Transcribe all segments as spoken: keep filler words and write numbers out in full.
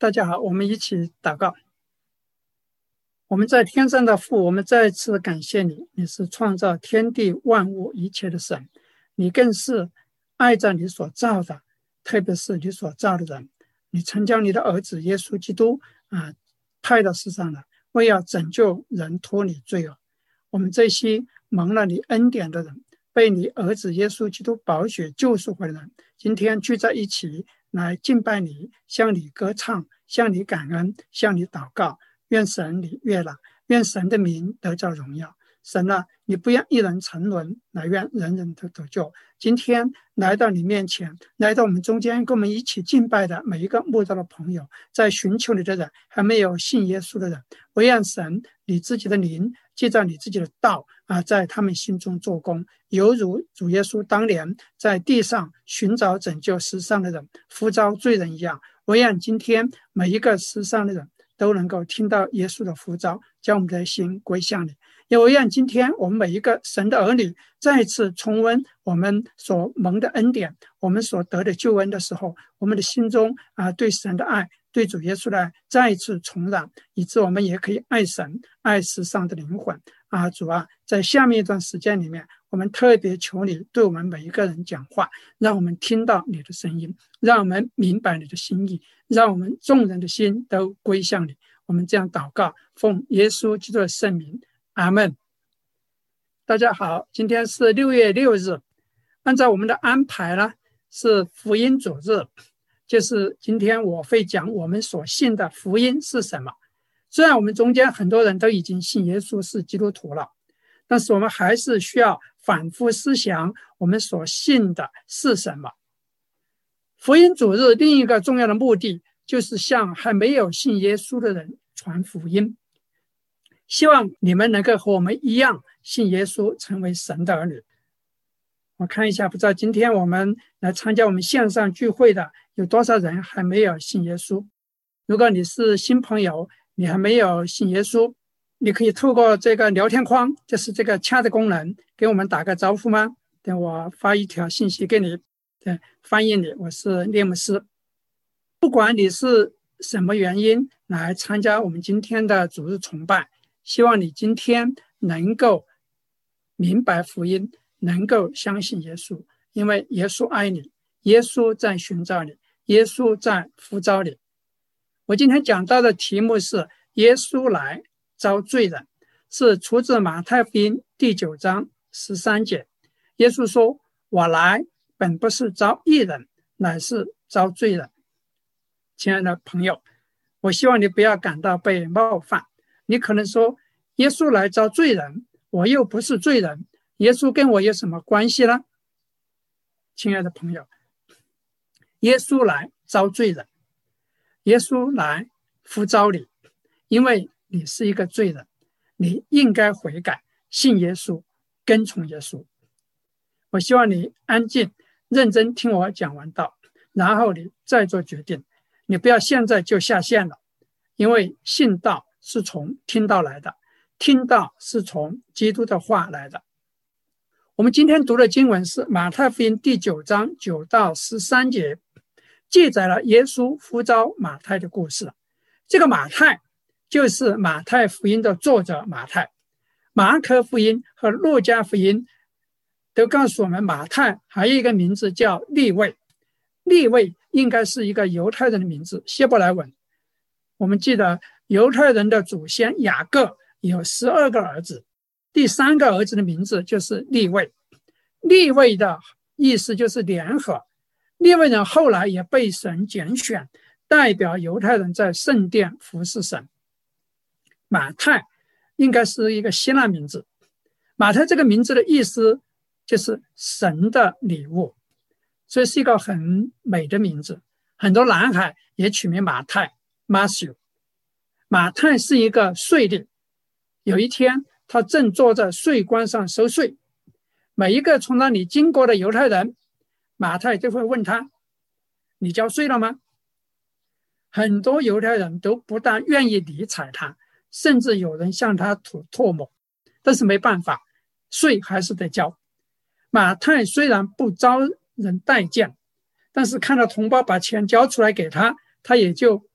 大家好，我们一起祷告。我们在天上的父，我们再次感谢你，你是创造天地万物一切的神，你更是爱着你所造的，特别是你所造的人。你曾将你的儿子耶稣基督啊派到世上来，为要拯救人脱离罪恶。我们这些蒙了你恩典的人，被你儿子耶稣基督宝血救赎回来的人，今天聚在一起来敬拜你，向你歌唱，向你感恩，向你祷告。愿神你悦纳，愿神的名得着荣耀。神啊，你不愿一人沉沦，乃愿人人都得救。今天来到你面前，来到我们中间跟我们一起敬拜的每一个慕道的朋友，在寻求你的人，还没有信耶稣的人，我愿神你自己的灵，记在你自己的道啊，在他们心中做工，犹如主耶稣当年在地上寻找拯救世上的人，呼召罪人一样。我愿今天每一个世上的人都能够听到耶稣的呼召，将我们的心归向你。也我愿今天我们每一个神的儿女再次重温我们所蒙的恩典，我们所得的救恩的时候，我们的心中啊对神的爱，对主耶稣的爱再一次重燃，以致我们也可以爱神，爱世上的灵魂啊。主啊，在下面一段时间里面，我们特别求你对我们每一个人讲话，让我们听到你的声音，让我们明白你的心意，让我们众人的心都归向你。我们这样祷告，奉耶稣基督的圣名，阿们。大家好，今天是六月六日，按照我们的安排呢，是福音主日，就是今天我会讲我们所信的福音是什么。虽然我们中间很多人都已经信耶稣是基督徒了，但是我们还是需要反复思想我们所信的是什么。福音主日另一个重要的目的，就是向还没有信耶稣的人传福音，希望你们能够和我们一样信耶稣，成为神的儿女。我看一下，不知道今天我们来参加我们线上聚会的有多少人还没有信耶稣。如果你是新朋友，你还没有信耶稣，你可以透过这个聊天框，就是这个chat的功能，给我们打个招呼吗？等我发一条信息给你，对，翻译你，我是列姆斯。不管你是什么原因来参加我们今天的主日崇拜，希望你今天能够明白福音，能够相信耶稣，因为耶稣爱你，耶稣在寻找你，耶稣在呼召你。我今天讲到的题目是耶稣来招罪人，是出自马太福音第九章十三节。耶稣说，我来本不是招义人，乃是招罪人。亲爱的朋友，我希望你不要感到被冒犯。你可能说，耶稣来招罪人，我又不是罪人，耶稣跟我有什么关系呢？亲爱的朋友，耶稣来招罪人，耶稣来呼召你，因为你是一个罪人，你应该悔改，信耶稣，跟从耶稣。我希望你安静认真听我讲完道，然后你再做决定。你不要现在就下线了，因为信道是从听道来的，听道是从基督的话来的。我们今天读的经文是马太福音第九章九到十三节，记载了耶稣呼召马太的故事。这个马太就是马太福音的作者马太。马可福音和路加福音都告诉我们，马太还有一个名字叫利未。利未应该是一个犹太人的名字，希伯来文。我们记得犹太人的祖先雅各有十二个儿子，第三个儿子的名字就是利未。利未的意思就是联合。利未人后来也被神拣选，代表犹太人在圣殿服侍神。马太应该是一个希腊名字。马太这个名字的意思就是神的礼物，所以是一个很美的名字。很多男孩也取名马太 Matthew。 马太是一个税吏，有一天他正坐在税关上收税，每一个从那里经过的犹太人，马太就会问他，你交税了吗？很多犹太人都不大愿意理睬他，甚至有人向他吐唾沫，但是没办法，税还是得交。马太虽然不招人待见，但是看到同胞把钱交出来给他，他也就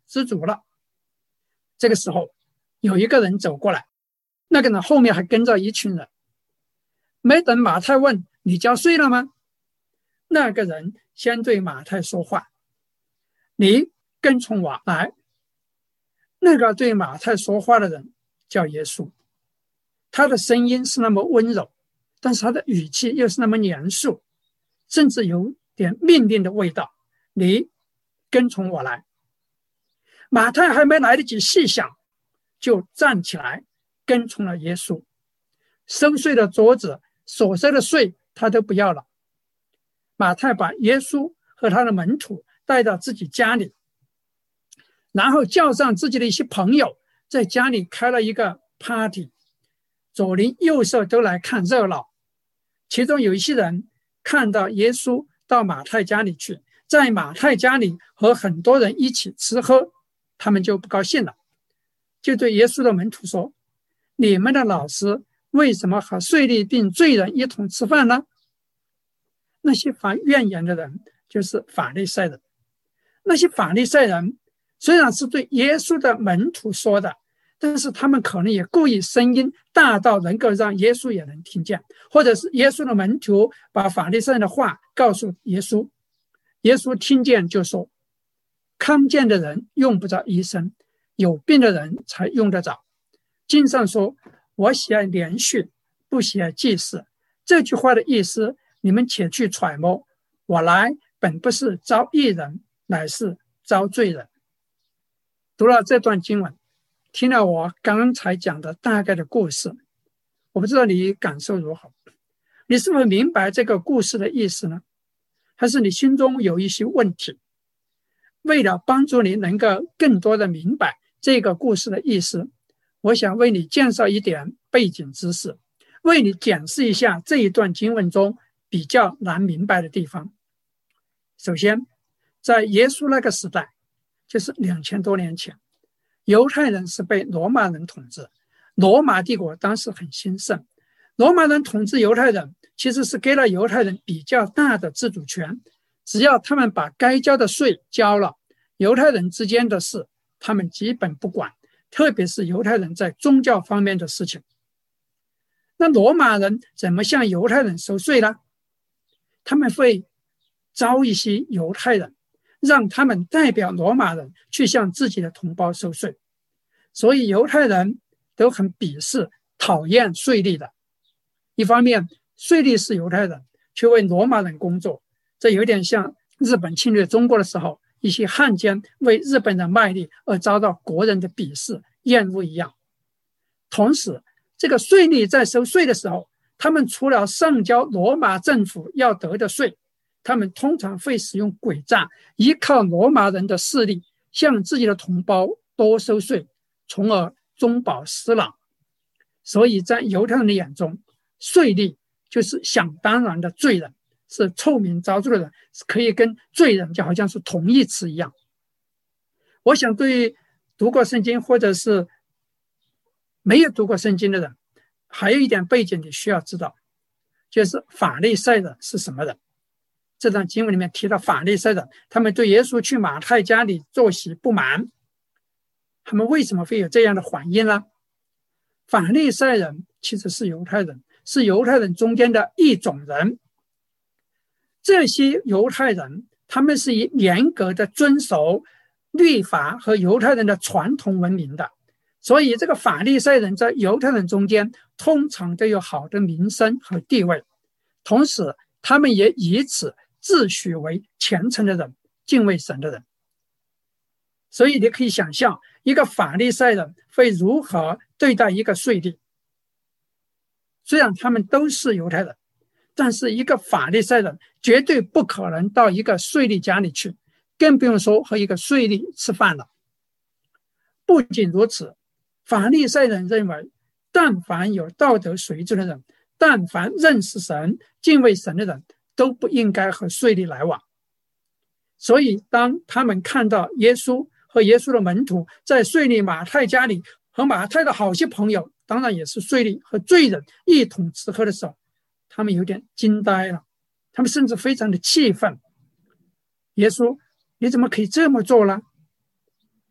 知足了。这个时候有一个人走过来，那个人后面还跟着一群人。没等马太问你交税了吗，那个人先对马太说话，你跟从我来。那个对马太说话的人叫耶稣，他的声音是那么温柔，但是他的语气又是那么严肃，甚至有点命令的味道，你跟从我来。马太还没来得及细想，就站起来跟从了耶稣。收税的桌子所收的税他都不要了。马太把耶稣和他的门徒带到自己家里，然后叫上自己的一些朋友，在家里开了一个 party， 左邻右舍都来看热闹。其中有一些人看到耶稣到马太家里去，在马太家里和很多人一起吃喝，他们就不高兴了，就对耶稣的门徒说，你们的老师为什么和税吏并罪人一同吃饭呢？那些发怨言的人就是法利赛人。那些法利赛人虽然是对耶稣的门徒说的，但是他们可能也故意声音大到能够让耶稣也能听见，或者是耶稣的门徒把法利赛人的话告诉耶稣，耶稣听见就说，康健的人用不着医生，有病的人才用得着。经上说，我喜爱连续，不喜爱祭祀。这句话的意思你们且去揣摩，我来本不是招义人，乃是招罪人。读了这段经文，听了我刚才讲的大概的故事，我不知道你感受如何，你是否明白这个故事的意思呢？还是你心中有一些问题？为了帮助你能够更多的明白这个故事的意思，我想为你介绍一点背景知识，为你检视一下这一段经文中比较难明白的地方。首先，在耶稣那个时代，就是两千多年前，犹太人是被罗马人统治，罗马帝国当时很兴盛，罗马人统治犹太人其实是给了犹太人比较大的自主权，只要他们把该交的税交了，犹太人之间的事他们基本不管，特别是犹太人在宗教方面的事情。那罗马人怎么向犹太人收税呢？他们会招一些犹太人，让他们代表罗马人去向自己的同胞收税。所以犹太人都很鄙视讨厌税吏的。一方面，税吏是犹太人，却为罗马人工作，这有点像日本侵略中国的时候，一些汉奸为日本人卖力而遭到国人的鄙视厌恶一样。同时，这个税吏在收税的时候，他们除了上交罗马政府要得的税，他们通常会使用诡诈，依靠罗马人的势力向自己的同胞多收税，从而中饱私囊。所以在犹太人的眼中，税吏就是想当然的罪人，是臭名昭著的人，可以跟罪人就好像是同义词一样。我想对于读过圣经或者是没有读过圣经的人，还有一点背景你需要知道，就是法利赛人是什么人。这段经文里面提到法利赛人，他们对耶稣去马太家里坐席不满，他们为什么会有这样的反应呢？法利赛人其实是犹太人，是犹太人中间的一种人。这些犹太人他们是以严格的遵守律法和犹太人的传统闻名的，所以这个法利赛人在犹太人中间通常都有好的名声和地位，同时他们也以此自诩为虔诚的人，敬畏神的人。所以你可以想象一个法利赛人会如何对待一个税吏。虽然他们都是犹太人，但是一个法利赛人绝对不可能到一个税吏家里去，更不用说和一个税吏吃饭了。不仅如此，法利赛人认为，但凡有道德水准的人，但凡认识神、敬畏神的人，都不应该和税吏来往。所以当他们看到耶稣和耶稣的门徒在税吏马太家里和马太的好些朋友，当然也是税吏和罪人一同吃喝的时候，他们有点惊呆了，他们甚至非常的气愤。耶稣，你怎么可以这么做呢？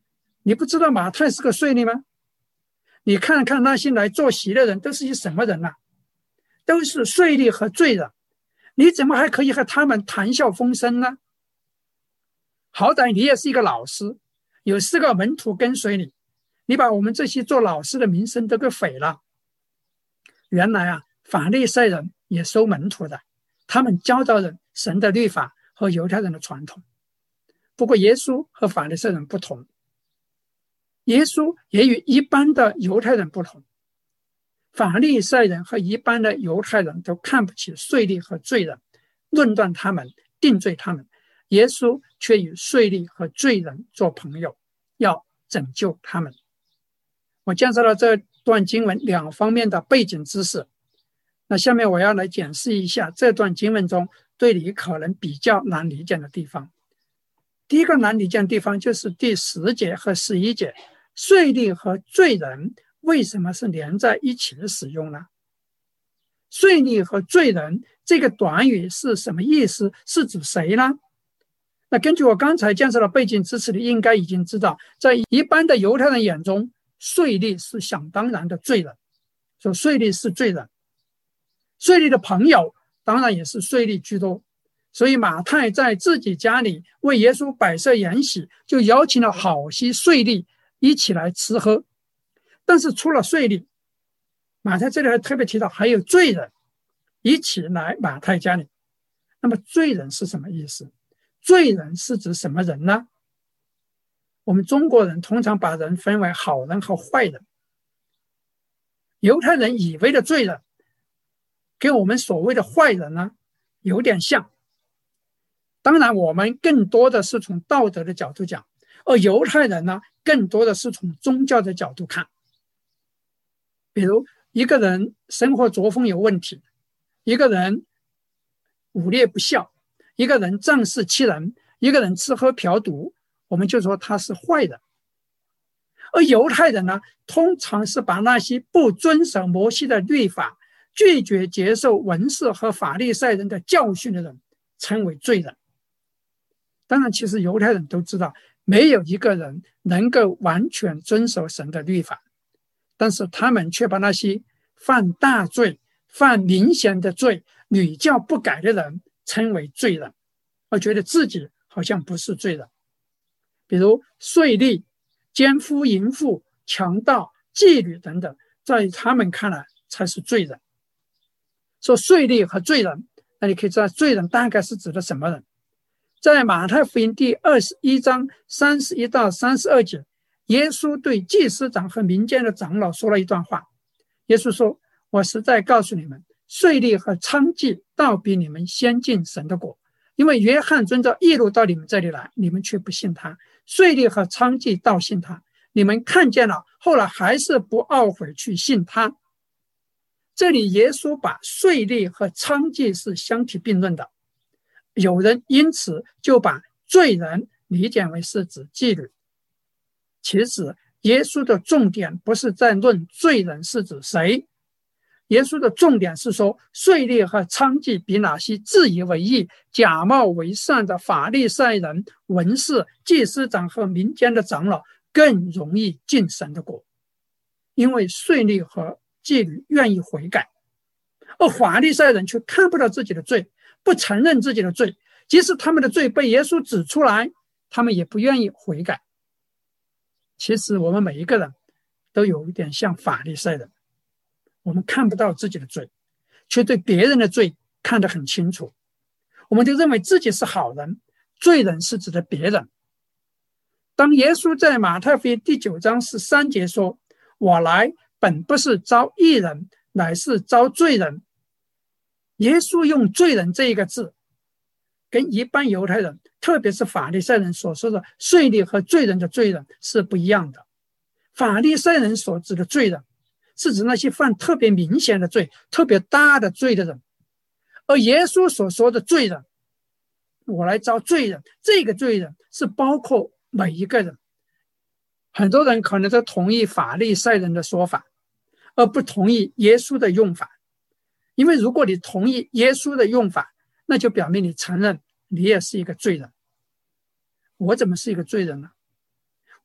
你不知道马太是个税吏吗？你看看那些来坐席的人都是些什么人啊？都是税吏和罪人，你怎么还可以和他们谈笑风生呢？好歹你也是一个老师，有四个门徒跟随你，你把我们这些做老师的名声都给毁了。原来啊，法利赛人也收门徒的，他们教导人神的律法和犹太人的传统。不过耶稣和法利赛人不同，耶稣也与一般的犹太人不同。法利赛人和一般的犹太人都看不起税吏和罪人，论断他们，定罪他们。耶稣却与税吏和罪人做朋友，要拯救他们。我介绍了这段经文两方面的背景知识。那下面我要来解释一下这段经文中对你可能比较难理解的地方。第一个难理解的地方就是第十节和十一节，税吏和罪人为什么是连在一起的使用呢？税吏和罪人这个短语是什么意思？是指谁呢？那根据我刚才介绍的背景知识，你应该已经知道，在一般的犹太人眼中，税吏是想当然的罪人，说税吏是罪人。税吏的朋友当然也是税吏居多，所以马太在自己家里为耶稣摆设筵席，就邀请了好些税吏一起来吃喝。但是除了税吏，马太这里还特别提到还有罪人一起来马太家里。那么罪人是什么意思？罪人是指什么人呢？我们中国人通常把人分为好人和坏人。犹太人以为的罪人跟我们所谓的坏人呢有点像，当然我们更多的是从道德的角度讲，而犹太人呢更多的是从宗教的角度看。比如一个人生活作风有问题，一个人武烈不孝，一个人仗势欺人，一个人吃喝嫖赌，我们就说他是坏人。而犹太人呢，通常是把那些不遵守摩西的律法，拒绝接受文士和法利赛人的教训的人称为罪人。当然其实犹太人都知道，没有一个人能够完全遵守神的律法，但是他们却把那些犯大罪、犯明显的罪、屡教不改的人称为罪人，而觉得自己好像不是罪人。比如税吏、奸夫淫妇、强盗、妓女等等，在他们看来才是罪人。说税吏和罪人，那你可以知道罪人大概是指的什么人。在马太福音第二十一章三十一到三十二节，耶稣对祭司长和民间的长老说了一段话。耶稣说，我实在告诉你们，税吏和娼妓倒比你们先进神的国，因为约翰遵照义路到你们这里来，你们却不信他；税吏和娼妓倒信他，你们看见了，后来还是不懊悔去信他。这里耶稣把税吏和娼妓是相提并论的，有人因此就把罪人理解为是指妓女。其实耶稣的重点不是在论罪人是指谁，耶稣的重点是说，税吏和娼妓比那些自以为义、假冒为善的法利赛人、文士、祭司长和民间的长老更容易进神的国，因为税吏和妓女愿意悔改，而法利赛人却看不到自己的罪，不承认自己的罪，即使他们的罪被耶稣指出来，他们也不愿意悔改。其实我们每一个人都有一点像法利赛人，我们看不到自己的罪，却对别人的罪看得很清楚，我们就认为自己是好人，罪人是指的别人。当耶稣在马太福音第九章十三节说，我来本不是招义人，乃是招罪人，耶稣用罪人这一个字跟一般犹太人，特别是法利赛人所说的税吏和罪人的罪人是不一样的。法利赛人所指的罪人是指那些犯特别明显的罪、特别大的罪的人，而耶稣所说的罪人，我来招罪人，这个罪人是包括每一个人。很多人可能都同意法利赛人的说法，而不同意耶稣的用法。因为如果你同意耶稣的用法，那就表明你承认你也是一个罪人。我怎么是一个罪人呢？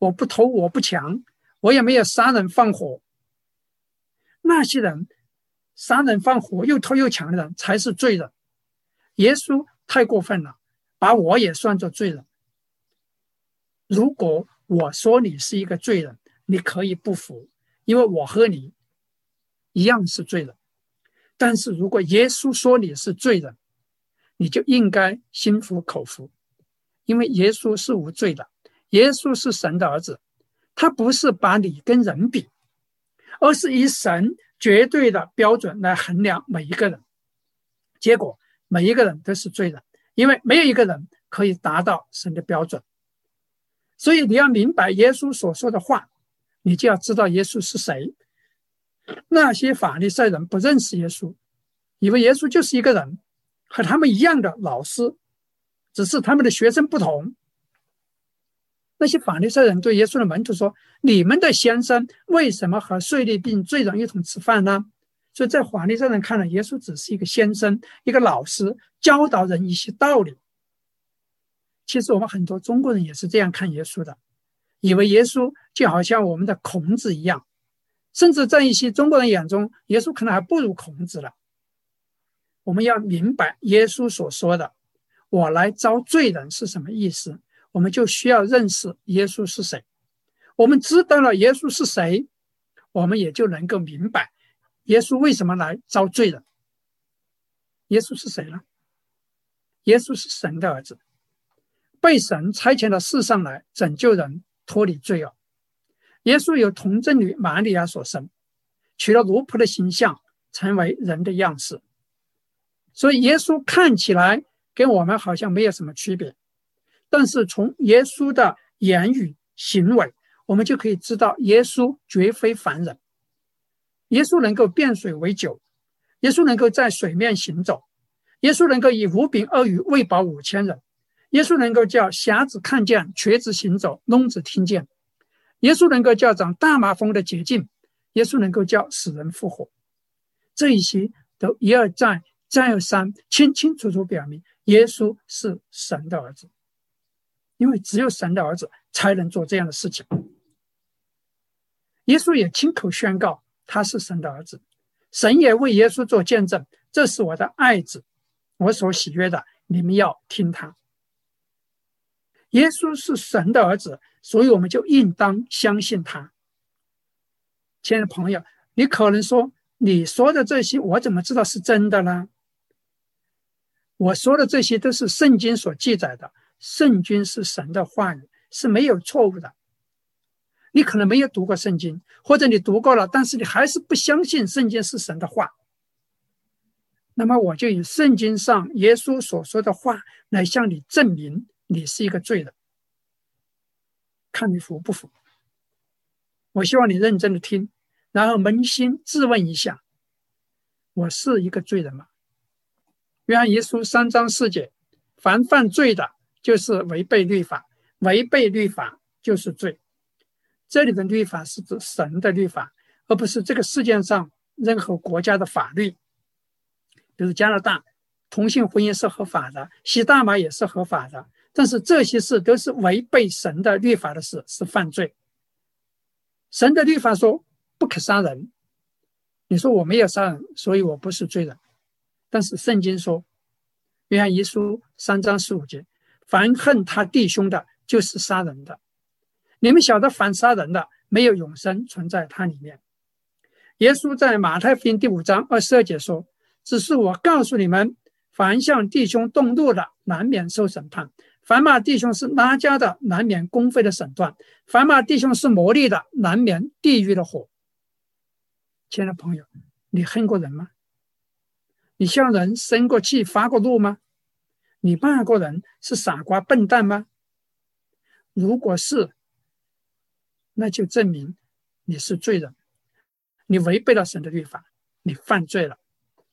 我不偷，我不抢，我也没有杀人放火。那些人杀人放火又偷又抢的人才是罪人。耶稣太过分了，把我也算作罪人。如果我说你是一个罪人，你可以不服，因为我和你一样是罪人。但是如果耶稣说你是罪人，你就应该心服口服，因为耶稣是无罪的，耶稣是神的儿子，他不是把你跟人比，而是以神绝对的标准来衡量每一个人。结果每一个人都是罪人，因为没有一个人可以达到神的标准。所以你要明白耶稣所说的话，你就要知道耶稣是谁。那些法利赛人不认识耶稣，以为耶稣就是一个人，和他们一样的老师，只是他们的学生不同。那些法利赛人对耶稣的门徒说，你们的先生为什么和税吏并罪人一同吃饭呢？所以在法利赛人看来，耶稣只是一个先生，一个老师，教导人一些道理。其实我们很多中国人也是这样看耶稣的，以为耶稣就好像我们的孔子一样，甚至在一些中国人眼中，耶稣可能还不如孔子了。我们要明白耶稣所说的我来招罪人是什么意思，我们就需要认识耶稣是谁。我们知道了耶稣是谁，我们也就能够明白耶稣为什么来招罪人。耶稣是谁呢？耶稣是神的儿子，被神差遣到世上来拯救人，脱离罪恶。耶稣由童贞女玛利亚所生，取了奴仆的形象，成为人的样式。所以耶稣看起来跟我们好像没有什么区别，但是从耶稣的言语行为，我们就可以知道耶稣绝非凡人。耶稣能够变水为酒，耶稣能够在水面行走，耶稣能够以五饼二鱼喂饱五千人，耶稣能够叫瞎子看见，瘸子行走，聋子听见，耶稣能够叫长大麻风的洁净，耶稣能够叫死人复活。这一些都一而再再而三清清楚楚表明耶稣是神的儿子，因为只有神的儿子才能做这样的事情。耶稣也亲口宣告他是神的儿子，神也为耶稣做见证，这是我的爱子，我所喜悦的，你们要听他。耶稣是神的儿子，所以我们就应当相信他。亲爱的朋友，你可能说，你说的这些我怎么知道是真的呢？我说的这些都是圣经所记载的，圣经是神的话语，是没有错误的。你可能没有读过圣经，或者你读过了，但是你还是不相信圣经是神的话，那么我就以圣经上耶稣所说的话来向你证明你是一个罪人，看你服不服。我希望你认真的听，然后扪心自问一下，我是一个罪人吗？约翰一书三章四节，凡犯罪的就是违背律法，违背律法就是罪。这里的律法是指神的律法，而不是这个世界上任何国家的法律。比如加拿大同性婚姻是合法的，吸大麻也是合法的，但是这些事都是违背神的律法的事，是犯罪。神的律法说不可杀人，你说我没有杀人，所以我不是罪人。但是圣经说，约翰一书三章十五节，凡恨他弟兄的就是杀人的。你们晓得凡杀人的没有永生存在他里面。耶稣在马太福音第五章二十二节说，只是我告诉你们，凡向弟兄动怒的难免受审判，凡骂弟兄是拉加的难免公会的审断，凡骂弟兄是魔力的难免地狱的火。亲爱的朋友，你恨过人吗？你向人生过气发过怒吗？你骂过人是傻瓜笨蛋吗？如果是，那就证明你是罪人，你违背了神的律法，你犯罪了。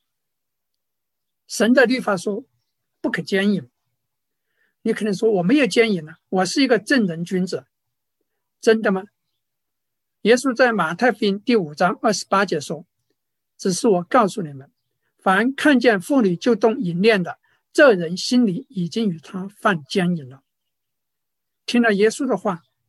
神的律法说不可奸淫，你可能说我没有奸淫呢，我是一个正人君子，真的吗？耶稣在马太福音第五章二十八节说，只是我告诉你们，凡看见妇女就动淫念的，这人心里已经与他犯奸淫了。听了耶稣的话，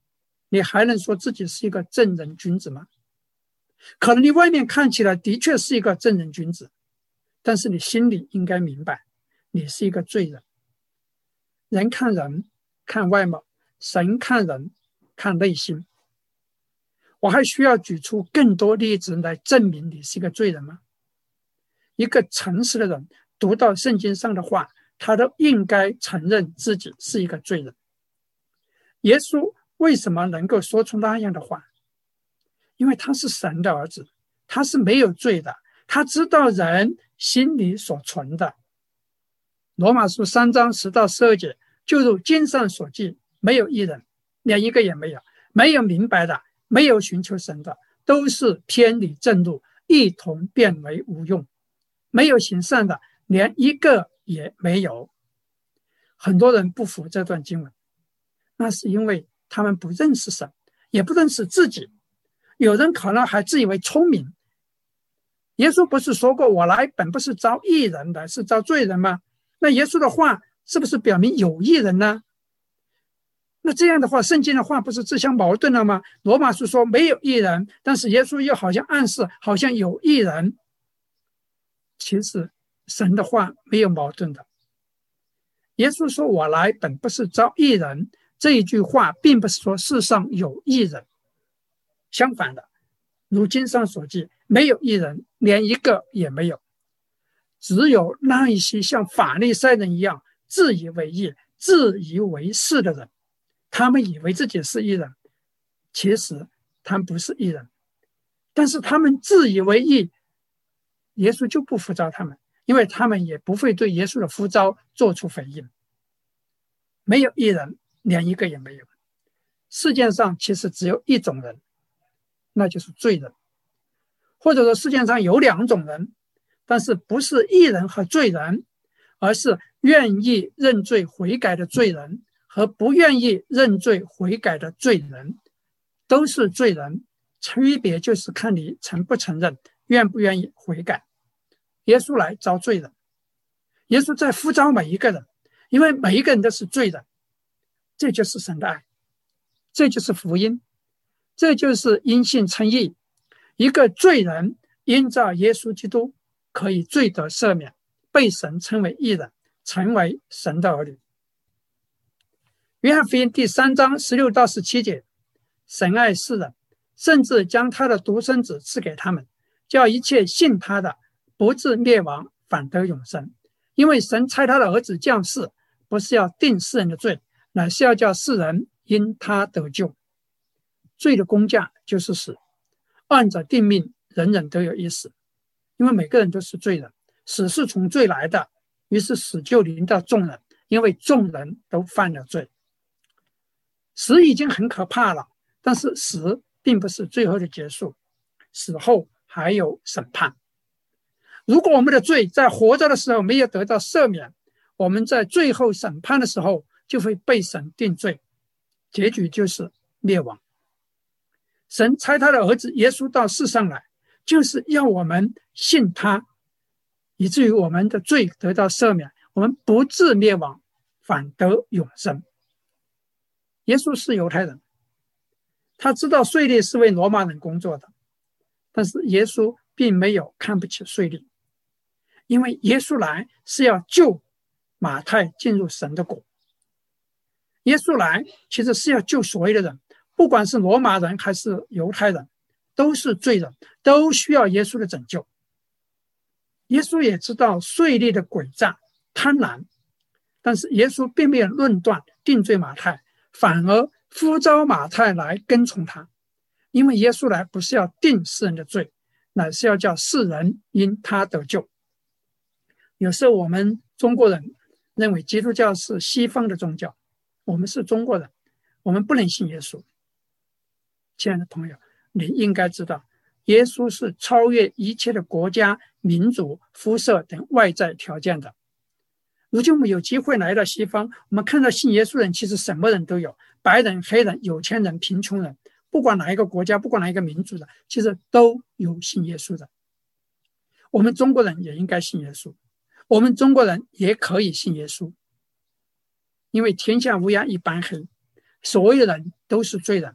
你还能说自己是一个正人君子吗？可能你外面看起来的确是一个正人君子，但是你心里应该明白，你是一个罪人。人看人看外貌，神看人看内心。我还需要举出更多例子来证明你是一个罪人吗？一个诚实的人读到圣经上的话，他都应该承认自己是一个罪人。耶稣为什么能够说出那样的话？因为他是神的儿子，他是没有罪的，他知道人心里所存的。罗马书三章十到十二节，就如经上所记，没有一人，连一个也没有，没有明白的，没有寻求神的，都是偏离正路，一同变为无用。没有行善的，连一个也没有。很多人不服这段经文，那是因为他们不认识神，也不认识自己。有人可能还自以为聪明。耶稣不是说过，我来本不是招义人的，是招罪人吗？那耶稣的话是不是表明有义人呢？那这样的话，圣经的话不是自相矛盾了吗？罗马书说没有义人，但是耶稣又好像暗示好像有义人。其实神的话没有矛盾的。耶稣说我来本不是招义人，这一句话并不是说世上有义人，相反的，如经上所记，没有义人，连一个也没有。只有那一些像法利赛人一样自以为义、自以为是的人，他们以为自己是义人，其实他们不是义人。但是他们自以为义，耶稣就不呼召他们，因为他们也不会对耶稣的呼召做出回应。没有义人，连一个也没有。世界上其实只有一种人，那就是罪人。或者说世界上有两种人，但是不是义人和罪人，而是愿意认罪悔改的罪人和不愿意认罪悔改的罪人。都是罪人，区别就是看你承不承认，愿不愿意悔改。耶稣来招罪人，耶稣在呼召每一个人，因为每一个人都是罪人。这就是神的爱，这就是福音，这就是因信称义。一个罪人因照耶稣基督可以罪得赦免，被神称为义人，成为神的儿女。约翰福音第三章十六到十七节，神爱世人，甚至将他的独生子赐给他们，叫一切信他的不至灭亡，反得永生。因为神差他的儿子降世，不是要定世人的罪，乃是要叫世人因他得救。罪的工价就是死，按着定命，人人都有一死，因为每个人都是罪人，死是从罪来的，于是死就临到众人，因为众人都犯了罪。死已经很可怕了，但是死并不是最后的结束，死后还有审判。如果我们的罪在活着的时候没有得到赦免，我们在最后审判的时候就会被神定罪，结局就是灭亡。神差他的儿子耶稣到世上来，就是要我们信他，以至于我们的罪得到赦免，我们不至灭亡，反得永生。耶稣是犹太人，他知道税吏是为罗马人工作的，但是耶稣并没有看不起税吏，因为耶稣来是要救马太进入神的国。耶稣来其实是要救所有的人，不管是罗马人还是犹太人，都是罪人，都需要耶稣的拯救。耶稣也知道税吏的诡诈贪婪，但是耶稣并没有论断定罪马太，反而呼召马太来跟从他。因为耶稣来不是要定世人的罪，乃是要叫世人因他得救。有时候我们中国人认为基督教是西方的宗教，我们是中国人，我们不能信耶稣。亲爱的朋友，你应该知道，耶稣是超越一切的国家、民族、肤色等外在条件的。如今我们有机会来到西方，我们看到信耶稣人其实什么人都有，白人、黑人、有钱人、贫穷人，不管哪一个国家，不管哪一个民族的，其实都有信耶稣的。我们中国人也应该信耶稣，我们中国人也可以信耶稣，因为天下乌鸦一般黑，所有人都是罪人，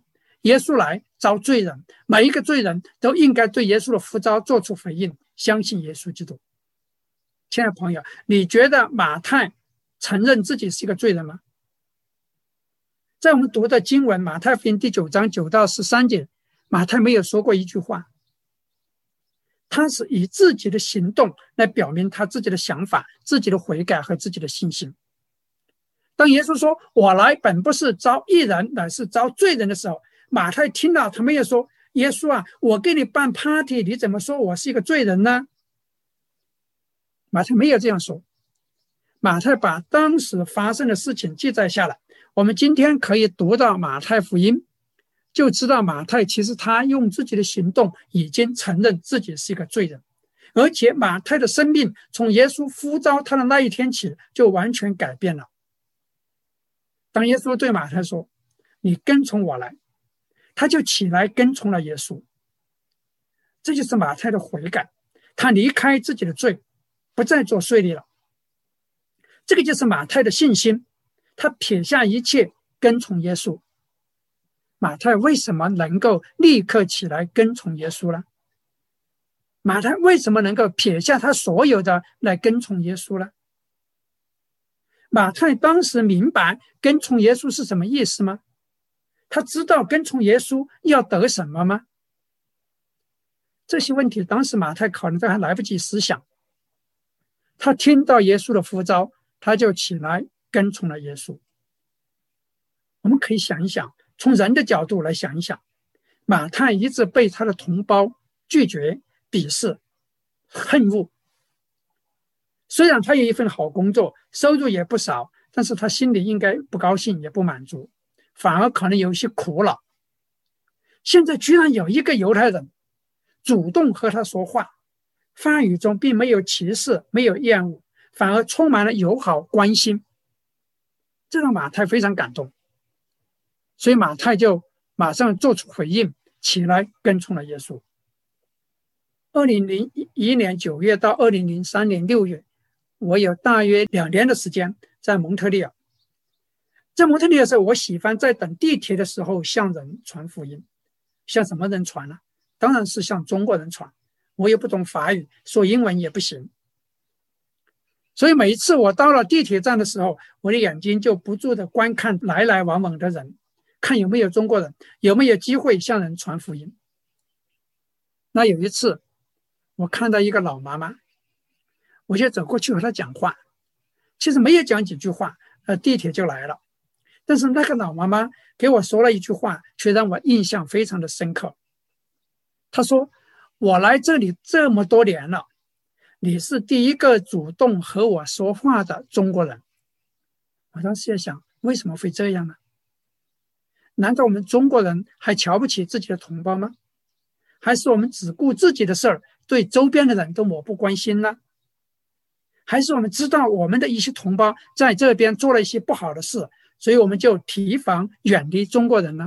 耶稣来招罪人，每一个罪人都应该对耶稣的呼召做出回应，相信耶稣基督。亲爱的朋友，你觉得马太承认自己是一个罪人吗？在我们读的经文马太福音第九章九到十三节，马太没有说过一句话，他是以自己的行动来表明他自己的想法、自己的悔改和自己的信心。当耶稣说我来本不是招义人，乃是招罪人的时候，马太听到他没有说耶稣啊，我给你办 party， 你怎么说我是一个罪人呢？马太没有这样说，马太把当时发生的事情记载下来。我们今天可以读到马太福音，就知道马太其实他用自己的行动已经承认自己是一个罪人，而且马太的生命从耶稣呼召他的那一天起就完全改变了。当耶稣对马太说你跟从我来，他就起来跟从了耶稣。这就是马太的悔改，他离开自己的罪，不再做税吏了。这个就是马太的信心，他撇下一切跟从耶稣。马太为什么能够立刻起来跟从耶稣呢？马太为什么能够撇下他所有的来跟从耶稣呢？马太当时明白跟从耶稣是什么意思吗？他知道跟从耶稣要得什么吗？这些问题当时马太可能都还来不及思想。他听到耶稣的呼召，他就起来跟从了耶稣。我们可以想一想，从人的角度来想一想，马太一直被他的同胞拒绝、鄙视、恨恶。虽然他有一份好工作，收入也不少，但是他心里应该不高兴，也不满足，反而可能有一些苦恼。现在居然有一个犹太人主动和他说话，话语中并没有歧视，没有厌恶，反而充满了友好关心，这让马太非常感动。所以马太就马上做出回应，起来跟从了耶稣。二零零一年九月到二零零三年六月，我有大约两年的时间在蒙特利尔。在蒙特利尔的时候，我喜欢在等地铁的时候向人传福音。向什么人传呢？当然是向中国人传。我也不懂法语，说英文也不行。所以每一次我到了地铁站的时候，我的眼睛就不住地观看来来往往的人，看有没有中国人，有没有机会向人传福音。那有一次我看到一个老妈妈，我就走过去和她讲话，其实没有讲几句话，呃，地铁就来了。但是那个老妈妈给我说了一句话，却让我印象非常的深刻。她说，我来这里这么多年了，你是第一个主动和我说话的中国人。我当时在想，为什么会这样呢？难道我们中国人还瞧不起自己的同胞吗？还是我们只顾自己的事儿，对周边的人都漠不关心呢？还是我们知道我们的一些同胞在这边做了一些不好的事，所以我们就提防远离中国人呢？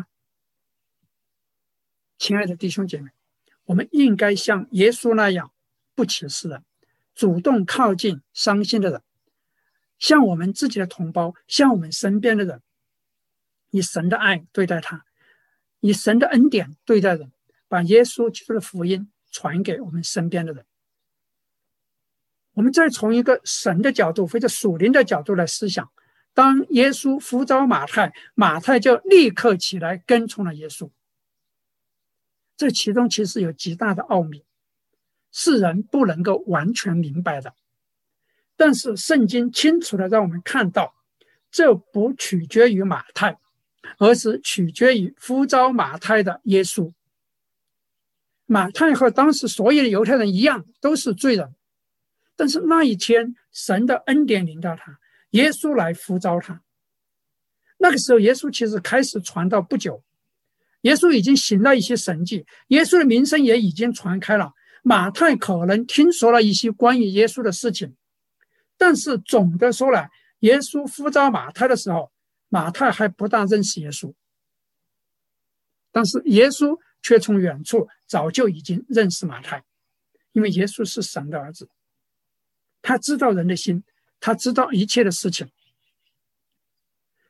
亲爱的弟兄姐妹，我们应该像耶稣那样不歧视人，主动靠近伤心的人，像我们自己的同胞，像我们身边的人，以神的爱对待他，以神的恩典对待人，把耶稣基督的福音传给我们身边的人。我们再从一个神的角度或者属灵的角度来思想，当耶稣呼召马太，马太就立刻起来跟从了耶稣。这其中其实有极大的奥秘，是人不能够完全明白的。但是圣经清楚地让我们看到，这不取决于马太，而是取决于呼召马太的耶稣。马太和当时所有的犹太人一样，都是罪人。但是那一天，神的恩典临到他，耶稣来呼召他。那个时候，耶稣其实开始传道不久，耶稣已经行了一些神迹，耶稣的名声也已经传开了。马太可能听说了一些关于耶稣的事情，但是总的说来，耶稣呼召马太的时候，马太还不大认识耶稣，但是耶稣却从远处早就已经认识马太，因为耶稣是神的儿子，他知道人的心，他知道一切的事情。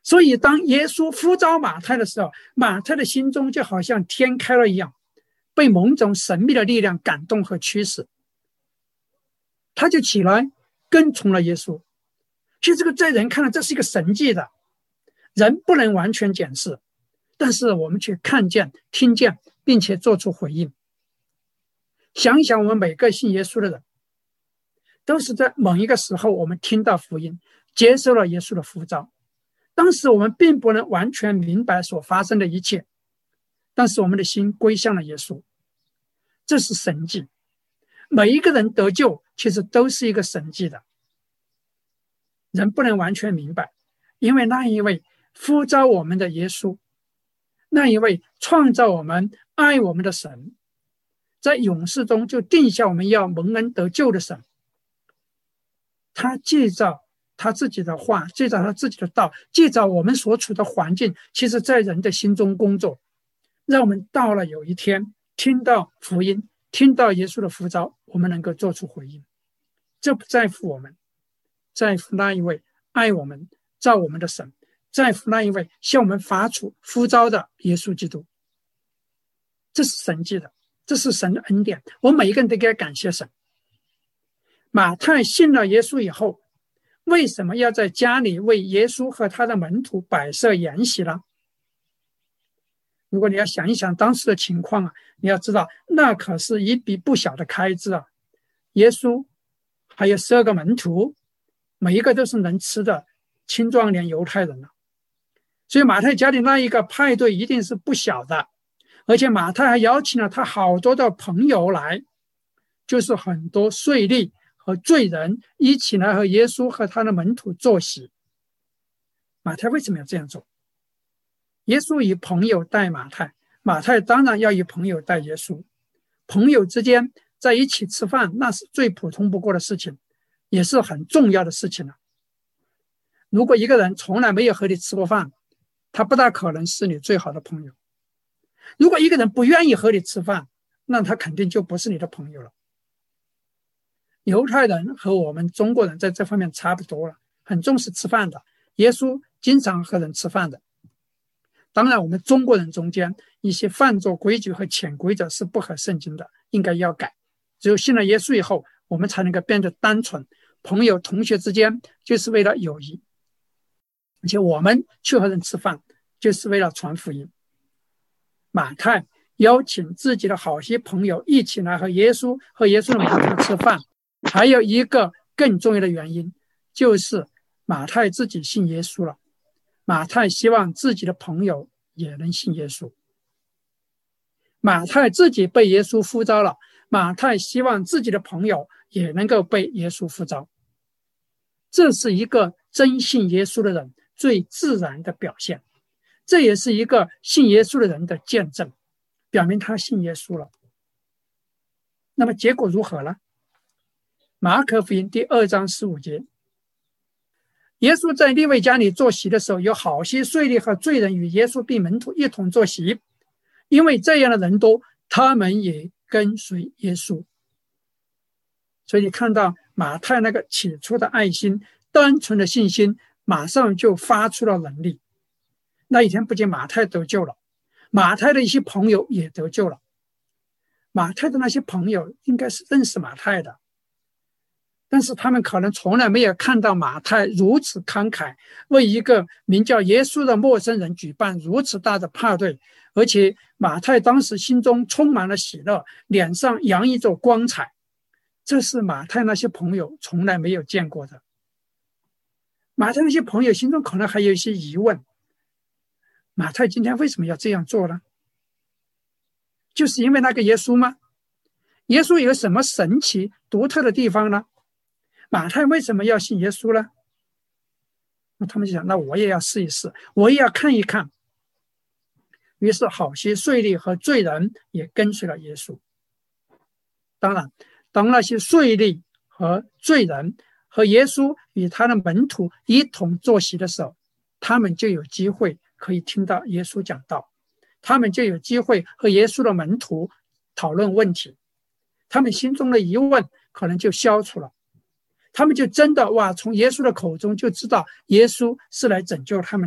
所以当耶稣呼召马太的时候，马太的心中就好像天开了一样，被某种神秘的力量感动和驱使，他就起来跟从了耶稣。其实这个在人看来这是一个神迹的，人不能完全检视，但是我们却看见听见并且做出回应。想一想，我们每个信耶稣的人都是在某一个时候我们听到福音，接受了耶稣的呼召，当时我们并不能完全明白所发生的一切，但是我们的心归向了耶稣，这是神迹。每一个人得救其实都是一个神迹的，人不能完全明白，因为那一位呼召我们的耶稣，那一位创造我们爱我们的神，在永世中就定下我们要蒙恩得救的神，他借着他自己的话，借着他自己的道，借着我们所处的环境，其实在人的心中工作，让我们到了有一天听到福音，听到耶稣的呼召，我们能够做出回应。这不在乎我们，在乎那一位爱我们造我们的神，在乎那一位向我们发出呼召的耶稣基督。这是神迹的，这是神的恩典，我们每一个人都该感谢神。马太信了耶稣以后，为什么要在家里为耶稣和他的门徒摆设筵席呢？如果你要想一想当时的情况啊，你要知道那可是一笔不小的开支啊。耶稣还有十二个门徒，每一个都是能吃的青壮年犹太人了，所以马太家里那一个派对一定是不小的，而且马太还邀请了他好多的朋友来，就是很多税吏和罪人一起来和耶稣和他的门徒坐席。马太为什么要这样做？耶稣以朋友待马太，马太当然要以朋友待耶稣。朋友之间在一起吃饭，那是最普通不过的事情，也是很重要的事情了。如果一个人从来没有和你吃过饭，他不大可能是你最好的朋友。如果一个人不愿意和你吃饭，那他肯定就不是你的朋友了。犹太人和我们中国人在这方面差不多了，很重视吃饭的。耶稣经常和人吃饭的。当然我们中国人中间一些饭桌规矩和潜规则是不合圣经的，应该要改。只有信了耶稣以后，我们才能够变得单纯，朋友同学之间就是为了友谊，而且我们去和人吃饭就是为了传福音。马太邀请自己的好些朋友一起来和耶稣和耶稣的门徒吃饭，还有一个更重要的原因，就是马太自己信耶稣了。马太希望自己的朋友也能信耶稣。马太自己被耶稣呼召了，马太希望自己的朋友也能够被耶稣呼召。这是一个真信耶稣的人最自然的表现，这也是一个信耶稣的人的见证，表明他信耶稣了。那么结果如何呢？马可福音第二章十五节，耶稣在利未家里坐席的时候，有好些税吏和罪人与耶稣并门徒一同坐席，因为这样的人多，他们也跟随耶稣。所以你看到马太那个起初的爱心，单纯的信心，马上就发出了能力。那一天不仅马太得救了，马太的一些朋友也得救了。马太的那些朋友应该是认识马太的，但是他们可能从来没有看到马太如此慷慨，为一个名叫耶稣的陌生人举办如此大的派对，而且马太当时心中充满了喜乐，脸上洋溢着光彩，这是马太那些朋友从来没有见过的。马太那些朋友心中可能还有一些疑问，马太今天为什么要这样做呢？就是因为那个耶稣吗？耶稣有什么神奇独特的地方呢？马太为什么要信耶稣呢？那他们就想，那我也要试一试，我也要看一看。于是好些税吏和罪人也跟随了耶稣。当然，当那些税吏和罪人和耶稣与他的门徒一同坐席的时候，他们就有机会可以听到耶稣讲道，他们就有机会和耶稣的门徒讨论问题，他们心中的疑问可能就消除了，他们就真的哇，从耶稣的口中就知道耶稣是来拯救他们的，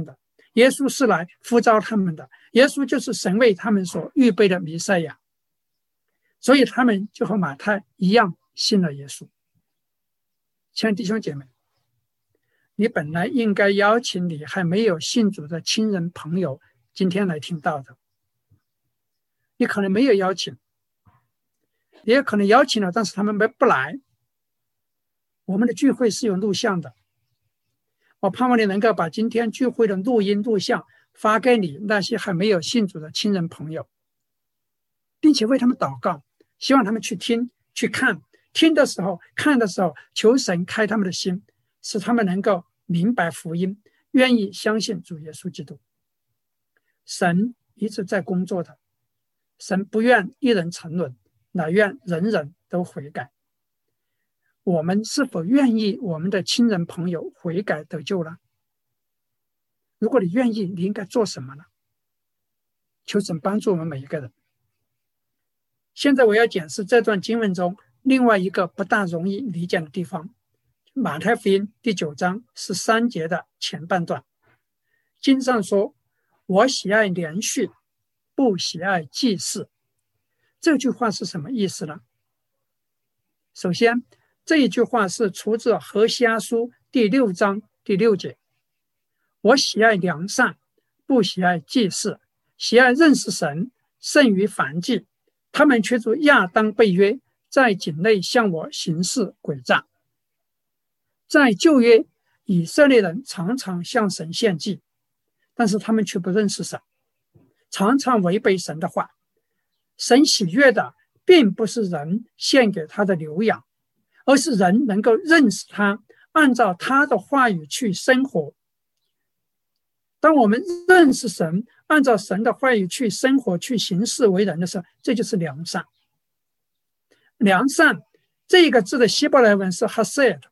耶稣是来呼召他们的，耶稣就是神为他们所预备的弥赛亚，所以他们就和马太一样信了耶稣。亲爱的弟兄姐妹，你本来应该邀请你还没有信主的亲人朋友今天来听到的，你可能没有邀请，也可能邀请了，但是他们没不来。我们的聚会是有录像的，我盼望你能够把今天聚会的录音录像发给你那些还没有信主的亲人朋友，并且为他们祷告，希望他们去听去看，听的时候看的时候，求神开他们的心，使他们能够明白福音，愿意相信主耶稣基督。神一直在工作的，神不愿一人沉沦，乃愿人人都悔改。我们是否愿意我们的亲人朋友悔改得救呢？如果你愿意，你应该做什么呢？求神帮助我们每一个人。现在我要解释这段经文中另外一个不大容易理解的地方，马太福音第九章十三节的前半段。经上说，我喜爱连续，不喜爱祭祀。这句话是什么意思呢？首先，这一句话是出自何西阿书第六章第六节，我喜爱良善，不喜爱祭祀，喜爱认识神，胜于燔祭。他们却如亚当被约，在井内向我行事诡诈。在旧约，以色列人常常向神献祭，但是他们却不认识神，常常违背神的话。神喜悦的并不是人献给他的牛羊，而是人能够认识他，按照他的话语去生活。当我们认识神，按照神的话语去生活，去行事为人的时候，这就是良善。良善这个字的希伯来文是 Hesed，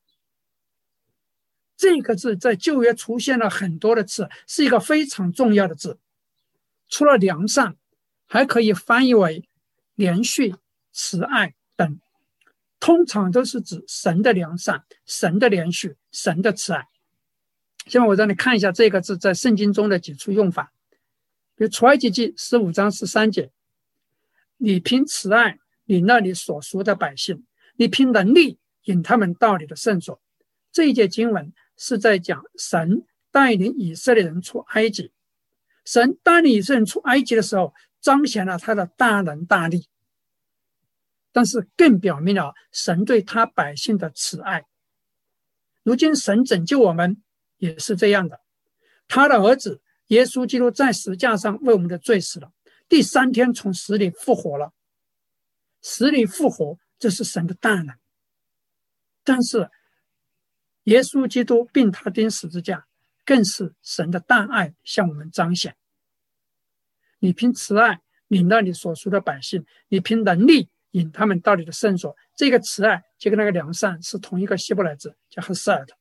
这个字在旧约出现了很多的次，是一个非常重要的字。除了良善，还可以翻译为连续、慈爱等，通常都是指神的良善、神的连续、神的慈爱。现在我让你看一下这个字在圣经中的几处用法。比如出埃及记十五章十三节，你凭慈爱领那里所属的百姓，你凭能力引他们到你的圣所。这一节经文是在讲神带领以色列人出埃及，神带领以色列人出埃及的时候，彰显了他的大能大力，但是更表明了神对他百姓的慈爱。如今神拯救我们也是这样的，他的儿子耶稣基督在十字架上为我们的罪死了，第三天从死里复活了。死里复活，这是神的大能。但是耶稣基督并他钉十字架，更是神的大爱向我们彰显。你凭慈爱领到你所属的百姓，你凭能力引他们到你的圣所。这个慈爱就跟那个良善是同一个希伯来字，叫 Hesed。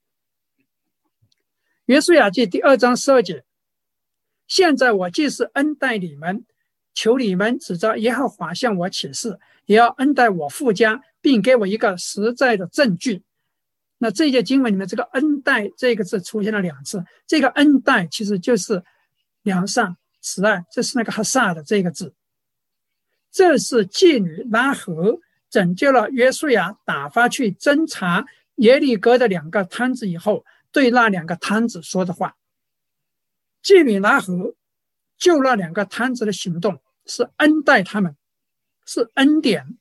约书亚记第二章十二节，现在我既是恩待你们，求你们指着耶和华向我起誓，也要恩待我父家，并给我一个实在的证据。那这一节经文里面，这个恩待这个字出现了两次，这个恩待其实就是良善、慈爱，这是那个哈萨的这个字。这是妓女拉合拯救了约书亚打发去侦查耶利哥的两个摊子以后，对那两个摊子说的话。妓女拉合救那两个摊子的行动是恩待他们，是恩典。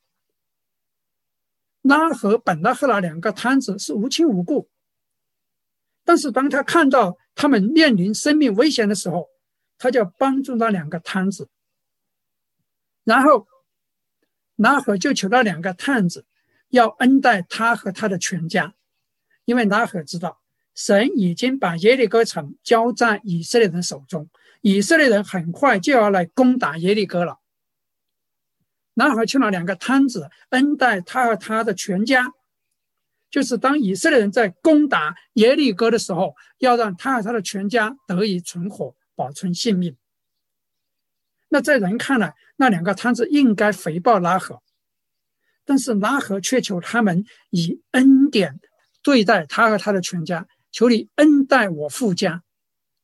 拉合本来和那两个摊子是无亲无故，但是当他看到他们面临生命危险的时候，他就帮助那两个摊子。然后拉合就求那两个摊子要恩待他和他的全家，因为拉合知道神已经把耶利哥城交在以色列人手中，以色列人很快就要来攻打耶利哥了。拉合求了两个摊子恩待他和他的全家，就是当以色列人在攻打耶利哥的时候，要让他和他的全家得以存活，保存性命。那在人看来，那两个摊子应该回报拉合，但是拉合却求他们以恩典对待他和他的全家，求你恩待我父家。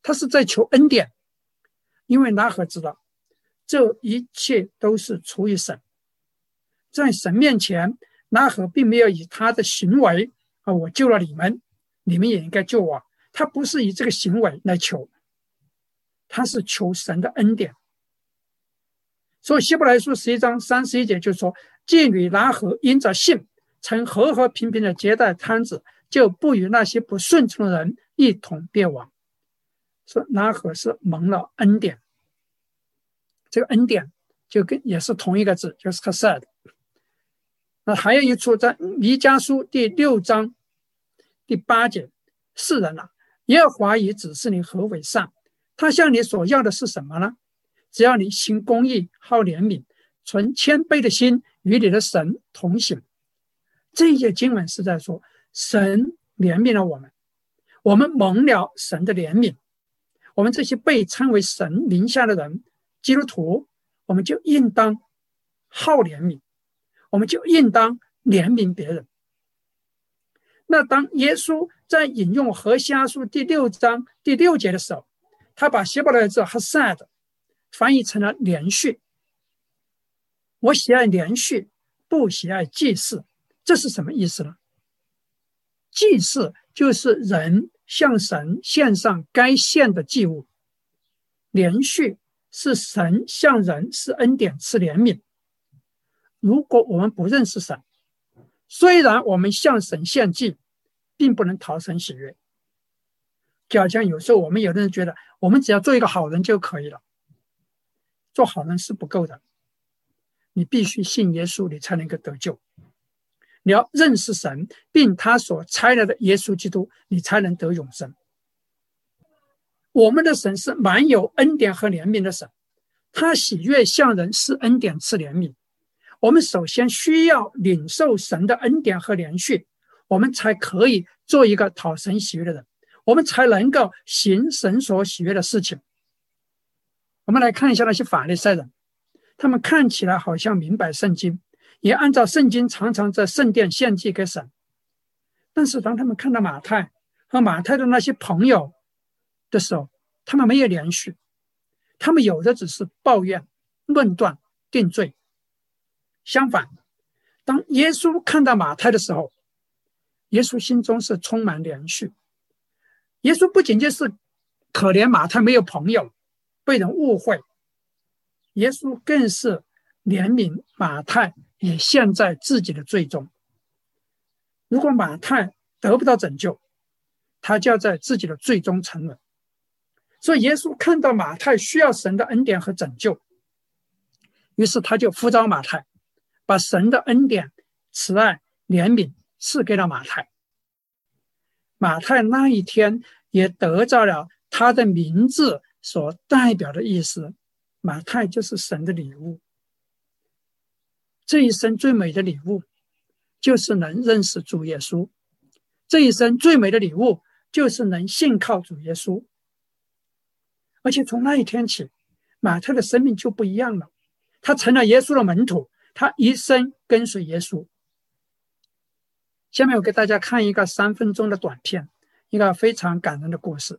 他是在求恩典，因为拉合知道这一切都是出于神，在神面前，拉合并没有以他的行为啊，我救了你们，你们也应该救我，他不是以这个行为来求，他是求神的恩典。所以希伯来书十一章三十一节就说，妓女拉合因着信曾和和平平的接待摊子，就不与那些不顺从的人一同灭亡。说拉合是蒙了恩典，这个恩典就跟也是同一个字，就是 chesed。 那还有一处在弥迦书第六章第八节，世人啊，耶和华已指示你何为善，他向你所要的是什么呢？只要你行公义，好怜悯，存谦卑的心，与你的神同行。这一节经文是在说，神怜悯了我们，我们蒙了神的怜悯，我们这些被称为神名下的人，基督徒，我们就应当好怜悯，我们就应当怜悯别人。那当耶稣在引用何西阿书第六章第六节的时候，他把希伯来字 hesed 翻译成了连续。我喜爱连续，不喜爱祭祀。这是什么意思呢？祭祀就是人向神献上该献的祭物，连续是神向人施恩典赐怜悯。如果我们不认识神，虽然我们向神献祭，并不能讨神喜悦。就好像有时候我们有的人觉得我们只要做一个好人就可以了，做好人是不够的，你必须信耶稣，你才能够得救。你要认识神，并他所差来的耶稣基督，你才能得永生。我们的神是满有恩典和怜悯的神，他喜悦向人施恩典赐怜悯。我们首先需要领受神的恩典和怜恤，我们才可以做一个讨神喜悦的人，我们才能够行神所喜悦的事情。我们来看一下那些法利赛人，他们看起来好像明白圣经，也按照圣经常常在圣殿献祭给神，但是当他们看到马太和马太的那些朋友的时候，他们没有连续，他们有的只是抱怨、论断、定罪。相反，当耶稣看到马太的时候，耶稣心中是充满怜恤。耶稣不仅仅是可怜马太没有朋友，被人误会，耶稣更是怜悯马太也陷在自己的罪中。如果马太得不到拯救，他就要在自己的罪中沉沦。所以耶稣看到马太需要神的恩典和拯救，于是他就呼召马太，把神的恩典、慈爱、怜悯赐给了马太。马太那一天也得到了他的名字所代表的意思，马太就是神的礼物。这一生最美的礼物就是能认识主耶稣，这一生最美的礼物就是能信靠主耶稣。而且从那一天起，马太的生命就不一样了，他成了耶稣的门徒，他一生跟随耶稣。下面我给大家看一个三分钟的短片，一个非常感人的故事。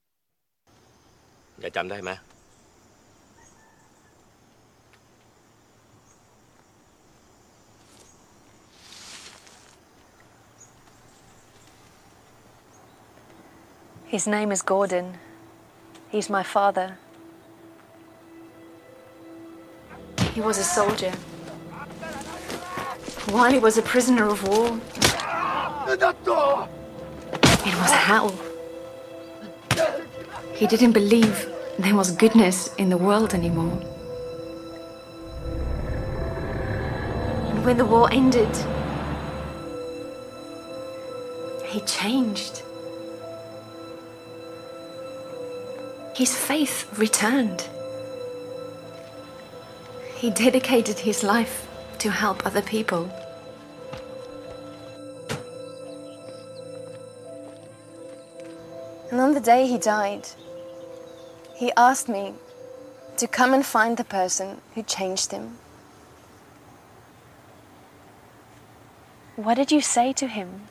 你จำได้ไหม His name is Gordon. He's my father. He was a soldier. While he was a prisoner of war, it was hell. He didn't believe there was goodness in the world anymore. And when the war ended, he changed. His faith returned. He dedicated his life to help other people. And on the day he died, he asked me to come and find the person who changed him. What did you say to him?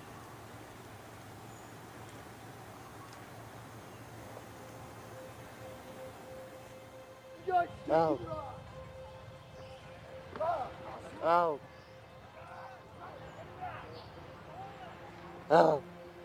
Oh. Oh. Oh.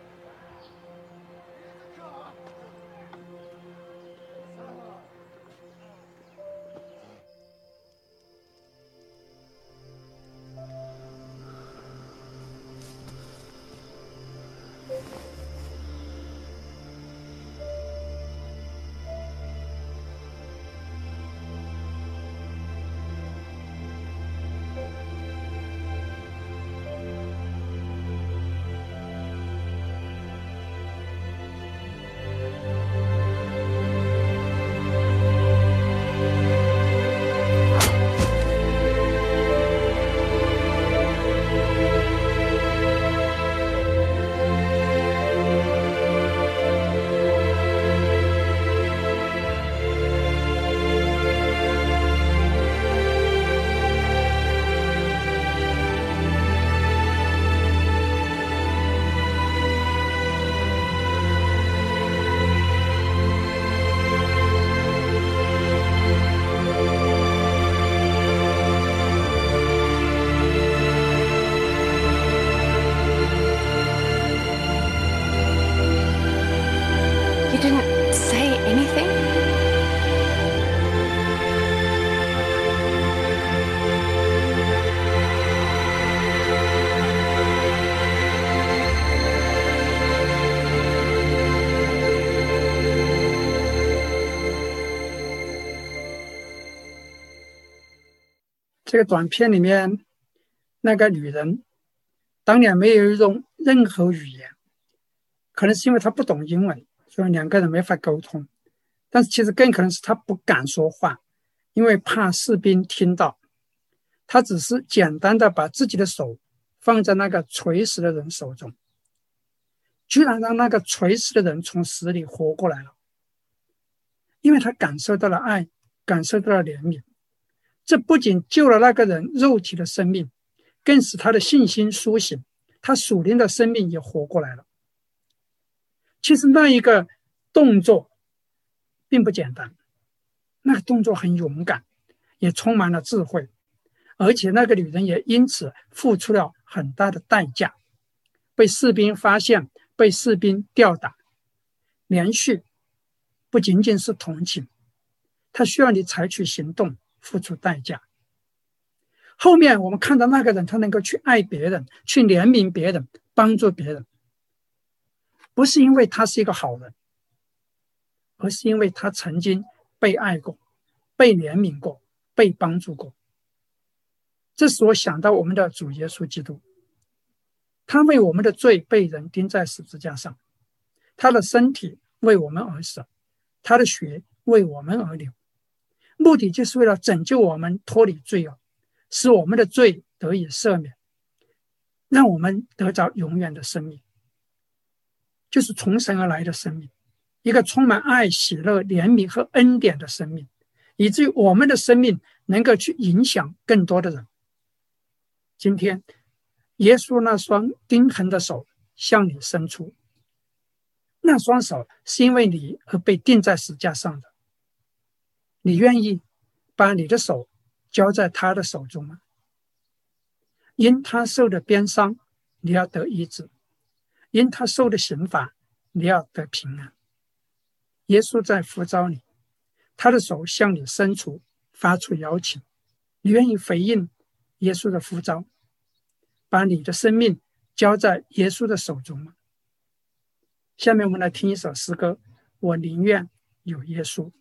这个短片里面那个女人当年没有用任何语言，可能是因为她不懂英文，所以两个人没法沟通，但是其实更可能是她不敢说话，因为怕士兵听到。她只是简单的把自己的手放在那个垂死的人手中，居然让那个垂死的人从死里活过来了，因为她感受到了爱，感受到了怜悯。这不仅救了那个人肉体的生命，更使他的信心苏醒，他属灵的生命也活过来了。其实那一个动作并不简单，那个动作很勇敢，也充满了智慧，而且那个女人也因此付出了很大的代价，被士兵发现，被士兵吊打。连续不仅仅是同情，他需要你采取行动，付出代价。后面我们看到那个人，他能够去爱别人，去怜悯别人，帮助别人，不是因为他是一个好人，而是因为他曾经被爱过，被怜悯过，被帮助过。这使我想到我们的主耶稣基督，他为我们的罪被人钉在十字架上，他的身体为我们而死，他的血为我们而流，目的就是为了拯救我们脱离罪恶，使我们的罪得以赦免，让我们得着永远的生命，就是从神而来的生命，一个充满爱、喜乐、怜悯和恩典的生命，以至于我们的生命能够去影响更多的人。今天耶稣那双钉痕的手向你伸出，那双手是因为你而被钉在石架上的，你愿意把你的手交在他的手中吗？因他受的鞭伤，你要得医治；因他受的刑罚，你要得平安。耶稣在呼召你，他的手向你伸出，发出邀请，你愿意回应耶稣的呼召，把你的生命交在耶稣的手中吗？下面我们来听一首诗歌，我宁愿有耶稣。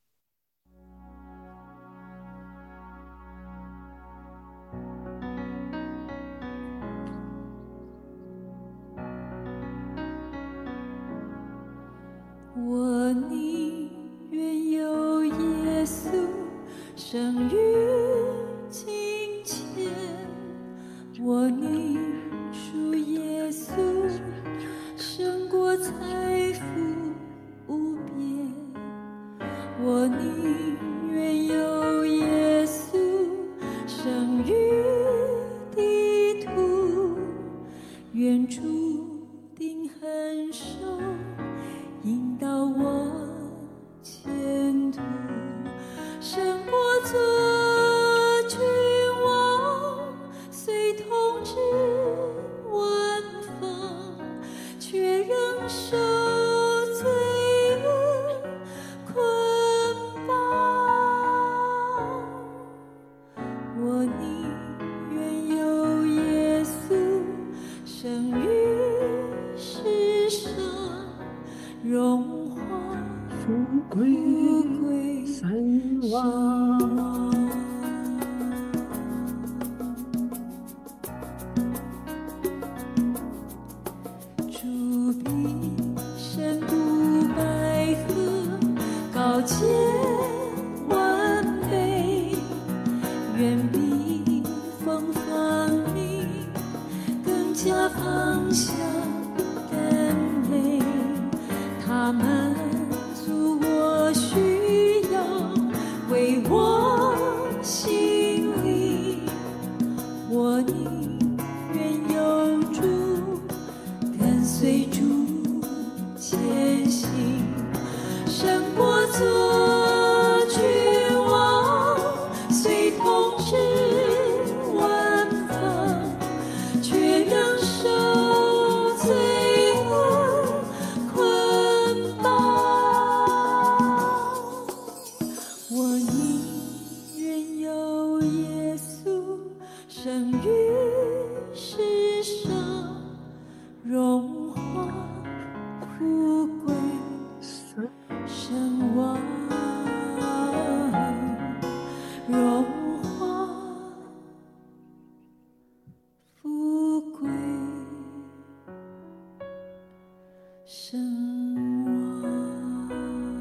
我宁愿有耶稣生于金钱，我宁属耶稣胜过财富无边，我宁愿有耶稣生于地土，愿注定很手引导我前途，胜过我宁愿有耶稣生于世上，荣华富贵富贵身身亡。 亡。主比深度百合高见万倍，远比芬芳蜜更加芳香甘美。它满足我需要，为我心里，我宁愿有主，跟随主前行，胜过做君王，虽统治万方，却仍受罪恶捆绑。我宁愿有耶稣生于世上，荣华富贵身亡，荣华富贵身亡。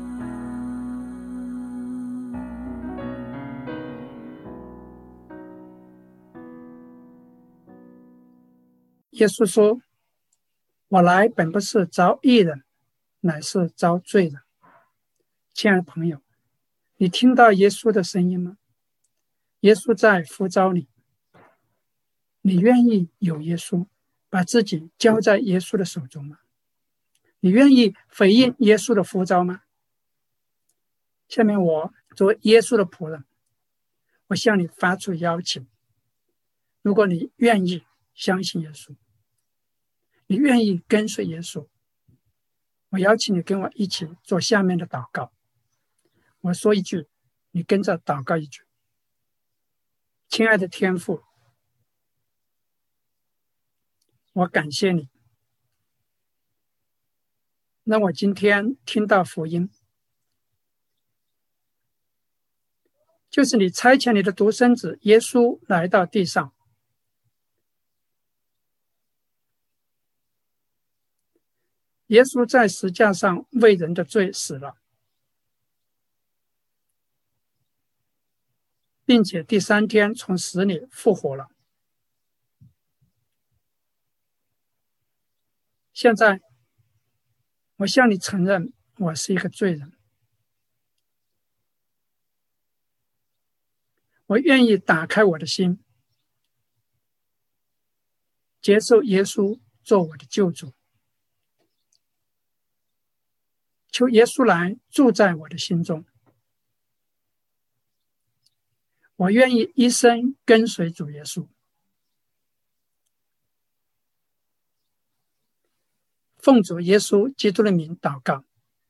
耶稣说：“我来本不是招义人，乃是招罪人。”亲爱的朋友，你听到耶稣的声音吗？耶稣在呼召你，你愿意有耶稣，把自己交在耶稣的手中吗？你愿意回应耶稣的呼召吗？下面我作为耶稣的仆人，我向你发出邀请。如果你愿意相信耶稣，你愿意跟随耶稣，我邀请你跟我一起做下面的祷告。我说一句，你跟着祷告一句。亲爱的天父，我感谢你，让我今天听到福音，就是你差遣你的独生子耶稣来到地上，耶稣在十字架上为人的罪死了，并且第三天从死里复活了。现在我向你承认，我是一个罪人，我愿意打开我的心，接受耶稣做我的救主，求耶稣来住在我的心中。我愿意一生跟随主耶稣。奉主耶稣基督的名祷告，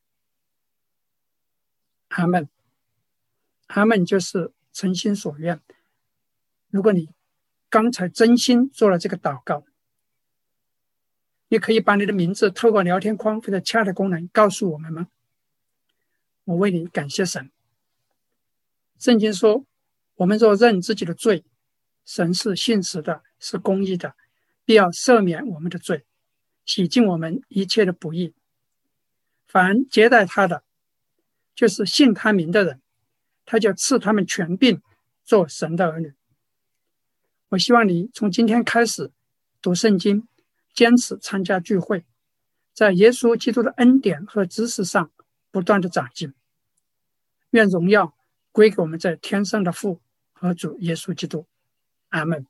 阿们。阿们就是诚心所愿。如果你刚才真心做了这个祷告，你可以把你的名字透过聊天框或者chat的功能告诉我们吗？我为你感谢神。圣经说，我们若认自己的罪，神是信实的，是公义的，必要赦免我们的罪，洗净我们一切的不义。凡接待他的，就是信他名的人，他就赐他们权柄做神的儿女。我希望你从今天开始读圣经，坚持参加聚会，在耶稣基督的恩典和知识上不断的长进。愿荣耀归给我们在天上的父和主耶稣基督。阿们。